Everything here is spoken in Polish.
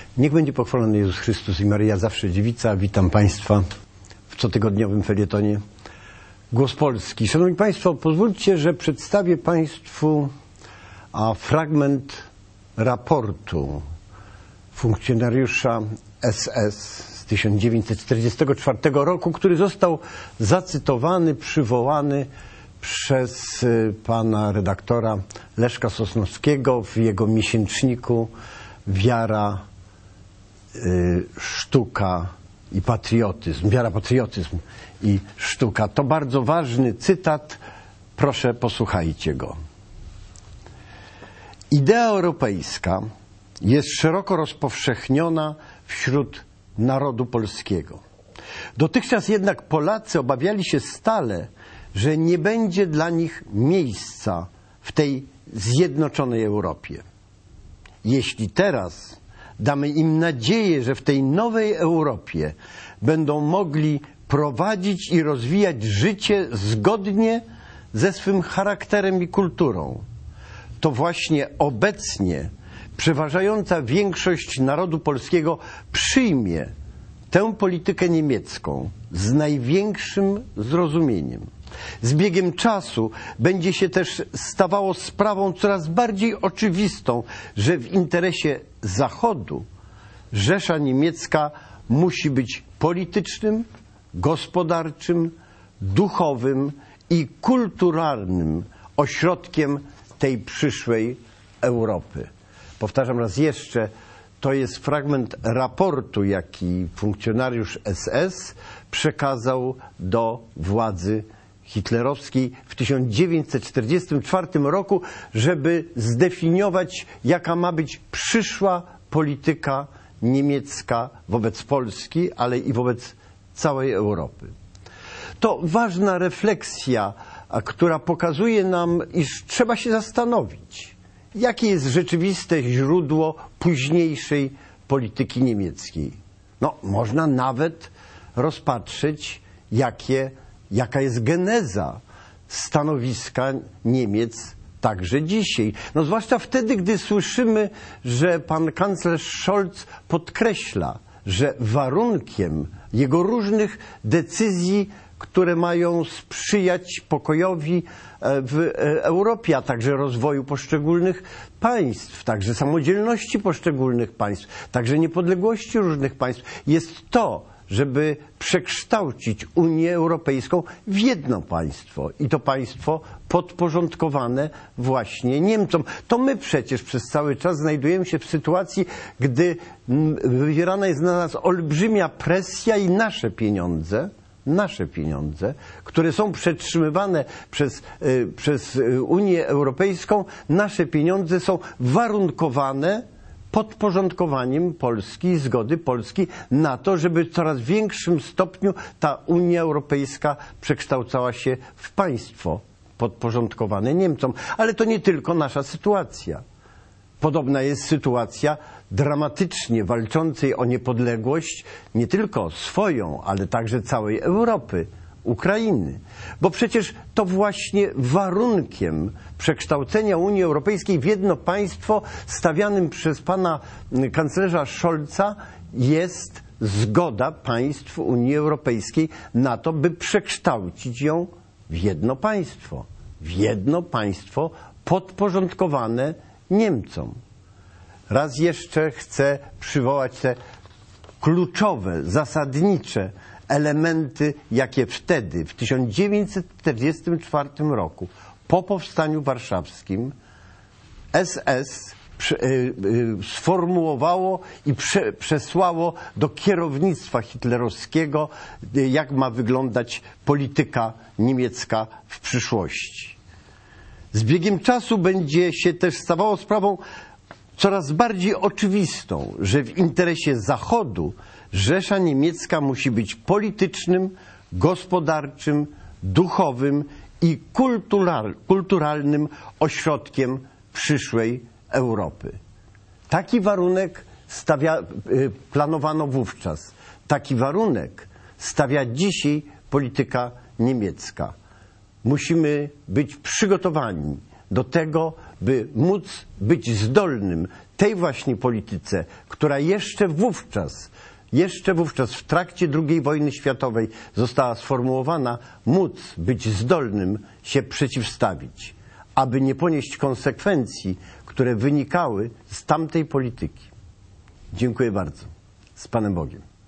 Niech będzie pochwalony Jezus Chrystus i Maryja zawsze dziewica. Witam Państwa w cotygodniowym felietonie Głos Polski. Szanowni Państwo, pozwólcie, że przedstawię Państwu fragment raportu funkcjonariusza SS z 1944 roku, który został zacytowany, przywołany przez pana redaktora Leszka Sosnowskiego w jego miesięczniku Wiara, sztuka i patriotyzm. Wiara, patriotyzm i sztuka. To bardzo ważny cytat. Proszę, posłuchajcie go. Idea europejska jest szeroko rozpowszechniona wśród narodu polskiego. Dotychczas jednak Polacy obawiali się stale, że nie będzie dla nich miejsca w tej zjednoczonej Europie. Jeśli teraz damy im nadzieję, że w tej nowej Europie będą mogli prowadzić i rozwijać życie zgodnie ze swym charakterem i kulturą, to właśnie obecnie przeważająca większość narodu polskiego przyjmie tę politykę niemiecką z największym zrozumieniem. Z biegiem czasu będzie się też stawało sprawą coraz bardziej oczywistą, że w interesie Zachodu Rzesza Niemiecka musi być politycznym, gospodarczym, duchowym i kulturalnym ośrodkiem tej przyszłej Europy. Powtarzam raz jeszcze, to jest fragment raportu, jaki funkcjonariusz SS przekazał do władzy hitlerowskiej w 1944 roku, żeby zdefiniować, jaka ma być przyszła polityka niemiecka wobec Polski, ale i wobec całej Europy. To ważna refleksja, która pokazuje nam, iż trzeba się zastanowić, jakie jest rzeczywiste źródło późniejszej polityki niemieckiej. No, można nawet rozpatrzeć, jaka jest geneza stanowiska Niemiec także dzisiaj. No, zwłaszcza wtedy, gdy słyszymy, że pan kanclerz Scholz podkreśla, że warunkiem jego różnych decyzji, które mają sprzyjać pokojowi w Europie, a także rozwoju poszczególnych państw, także samodzielności poszczególnych państw, także niepodległości różnych państw, jest to, żeby przekształcić Unię Europejską w jedno państwo i to państwo podporządkowane właśnie Niemcom. To my przecież przez cały czas znajdujemy się w sytuacji, gdy wywierana jest na nas olbrzymia presja i nasze pieniądze, które są przetrzymywane przez Unię Europejską, nasze pieniądze są warunkowane podporządkowaniem Polski i zgody Polski na to, żeby w coraz większym stopniu ta Unia Europejska przekształcała się w państwo podporządkowane Niemcom. Ale to nie tylko nasza sytuacja. Podobna jest sytuacja dramatycznie walczącej o niepodległość nie tylko swoją, ale także całej Europy, Ukrainy. Bo przecież to właśnie warunkiem przekształcenia Unii Europejskiej w jedno państwo stawianym przez pana kanclerza Scholza jest zgoda państw Unii Europejskiej na to, by przekształcić ją w jedno państwo podporządkowane Niemcom. Raz jeszcze chcę przywołać te kluczowe, zasadnicze elementy, jakie wtedy, w 1944 roku, po powstaniu warszawskim, SS sformułowało i przesłało do kierownictwa hitlerowskiego, jak ma wyglądać polityka niemiecka w przyszłości. Z biegiem czasu będzie się też stawało sprawą coraz bardziej oczywistą, że w interesie Zachodu Rzesza Niemiecka musi być politycznym, gospodarczym, duchowym i kulturalnym ośrodkiem przyszłej Europy. Taki warunek planowano wówczas. Taki warunek stawia dzisiaj polityka niemiecka. Musimy być przygotowani do tego, by móc być zdolnym tej właśnie polityce, która jeszcze wówczas w trakcie II wojny światowej została sformułowana, móc być zdolnym się przeciwstawić, aby nie ponieść konsekwencji, które wynikały z tamtej polityki. Dziękuję bardzo. Z Panem Bogiem.